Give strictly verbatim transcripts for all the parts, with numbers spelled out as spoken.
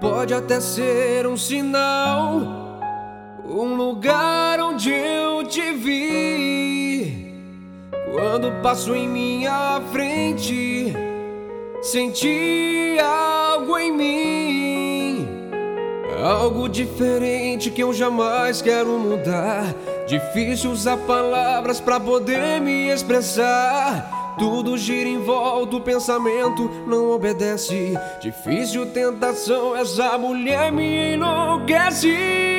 pode até ser um sinal, um lugar onde eu te vi. Quando passo em minha frente, senti algo em mim, algo diferente que eu jamais quero mudar. Difícil usar palavras pra poder me expressar. Tudo gira em volta, o pensamento não obedece. Difícil tentação, essa mulher me enlouquece.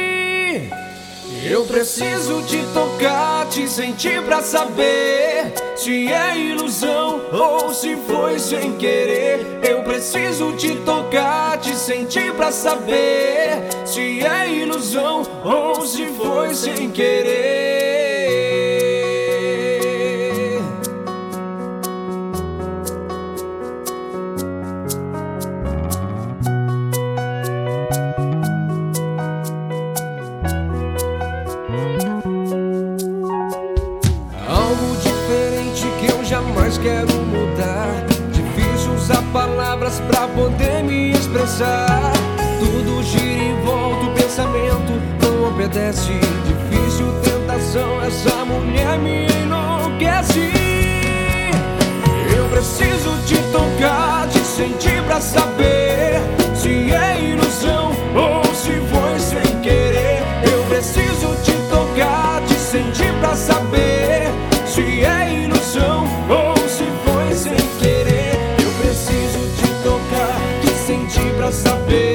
Eu preciso te tocar, te sentir pra saber se é ilusão ou se foi sem querer. Eu preciso te tocar, te sentir pra saber se é ilusão ou se foi sem querer. Algo diferente que eu jamais quero mudar. Difícil usar palavras pra poder me expressar. Tudo gira em volta, o pensamento não obedece. Difícil tentação, essa mulher me enlouquece. Eu preciso te tocar, te sentir pra saber se é ilusão ou se foi sem querer. Eu preciso te tocar, te sentir pra saber se é ilusão ou se foi sem querer. Eu preciso te tocar, te sentir pra saber